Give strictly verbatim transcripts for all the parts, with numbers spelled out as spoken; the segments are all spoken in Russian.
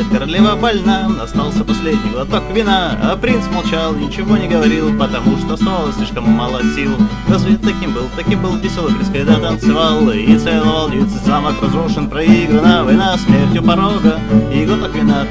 королева больна, остался последний глоток вина, а принц молчал, ничего не говорил, потому что оставалось слишком мало сил. Разве таким был, таким был веселый принц, когда танцевал и целовал девиц, замок разрушен, проиграна война, смерть у порога и глоток вина.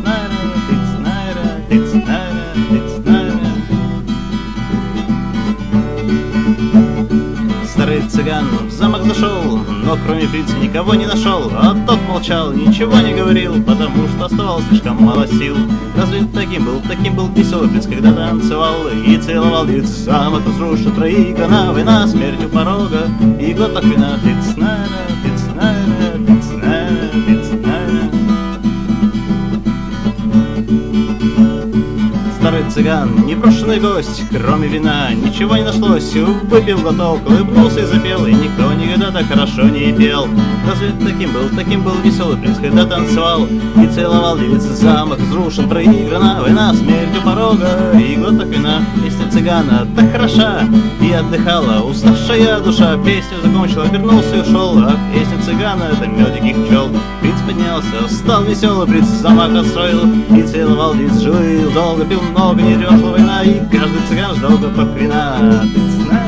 Старый цыган в замок зашел, но кроме принца никого не нашел, а тот молчал, ничего не говорил, потому что оставалось слишком мало сил. Разве таким был, таким был веселый принц, когда танцевал и целовал девиц, замок разрушен, проиграна война, смерть у порога и глоток вина. Старый цыган, непрошенный гость, кроме вина ничего не нашлось. Выпил глоток, улыбнулся и запел, и никто никогда так хорошо не пел. Разве таким был, таким был веселый принц, когда танцевал и целовал девиц, замок разрушен, проиграна война, смерть у порога и глоток вина. Песня цыгана так хороша и отдыхала уставшая душа. Песню закончил, обернулся и ушел, а песня цыгана — это мед диких пчел. Принц поднялся, стал веселый принц, замок отстроил и целовал девиц, жил долго, пил много, не рёшла война, и каждый цыган ждал глоток вина.